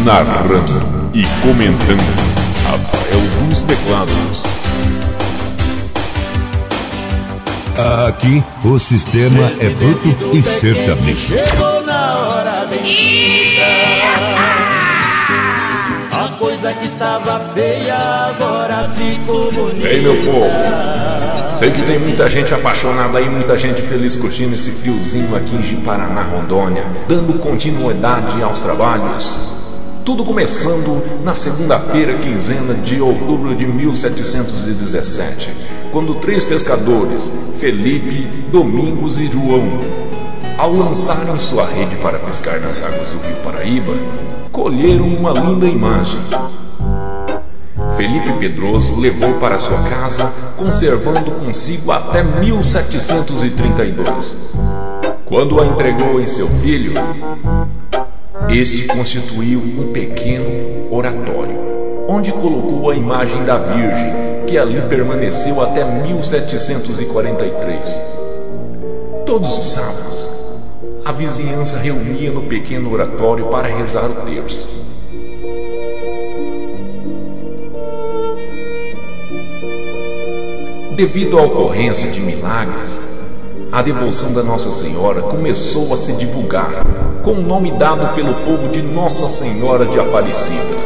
narrando e comentando, Rafael dos Teclados. Aqui o sistema é bruto e sertanejo. Chegou na hora bendita. A coisa que estava feia agora ficou bonita. Ei, meu povo, sei que tem muita gente apaixonada aí, muita gente feliz curtindo esse friozinho aqui em Ji-Paraná, Rondônia, dando continuidade aos trabalhos. Tudo começando na segunda-feira, quinzena de outubro de 1717, quando 3 pescadores, Felipe, Domingos e João, ao lançarem sua rede para pescar nas águas do rio Paraíba, colheram uma linda imagem. Felipe Pedroso levou para sua casa, conservando consigo até 1732. Quando a entregou em seu filho, este constituiu um pequeno oratório, onde colocou a imagem da Virgem, que ali permaneceu até 1743. Todos os sábados, a vizinhança reunia no pequeno oratório para rezar o terço. Devido à ocorrência de milagres, a devoção da Nossa Senhora começou a se divulgar com o nome dado pelo povo de Nossa Senhora de Aparecida.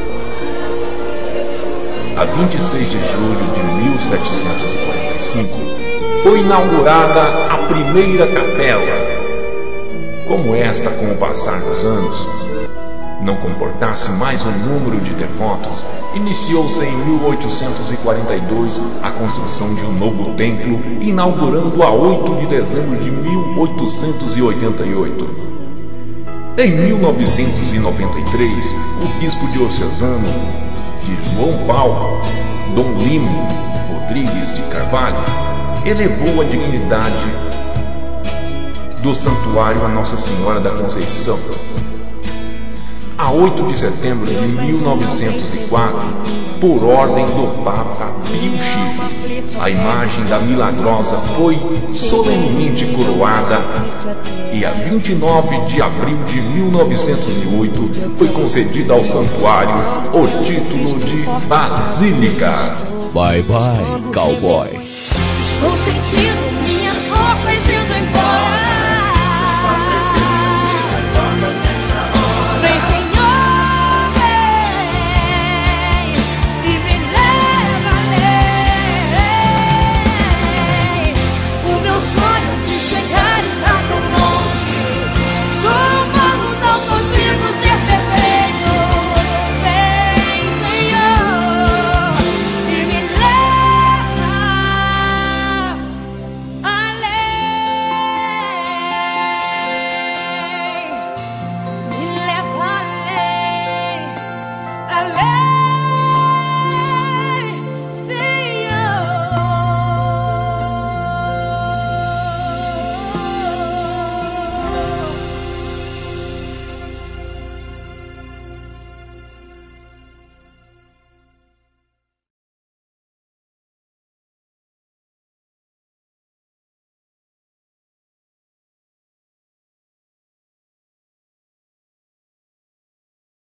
A 26 de julho de 1745 foi inaugurada a primeira capela. Como esta, com o passar dos anos, não comportasse mais um número de devotos, iniciou-se em 1842 a construção de um novo templo, inaugurando a 8 de dezembro de 1888. Em 1993, o bispo diocesano de João Paulo, Dom Limo Rodrigues de Carvalho, elevou a dignidade do santuário a Nossa Senhora da Conceição. A 8 de setembro de 1904, por ordem do Papa Pio X, a imagem da Milagrosa foi solenemente coroada e a 29 de abril de 1908 foi concedida ao santuário o título de Basílica. Bye bye, cowboy. Estou sentindo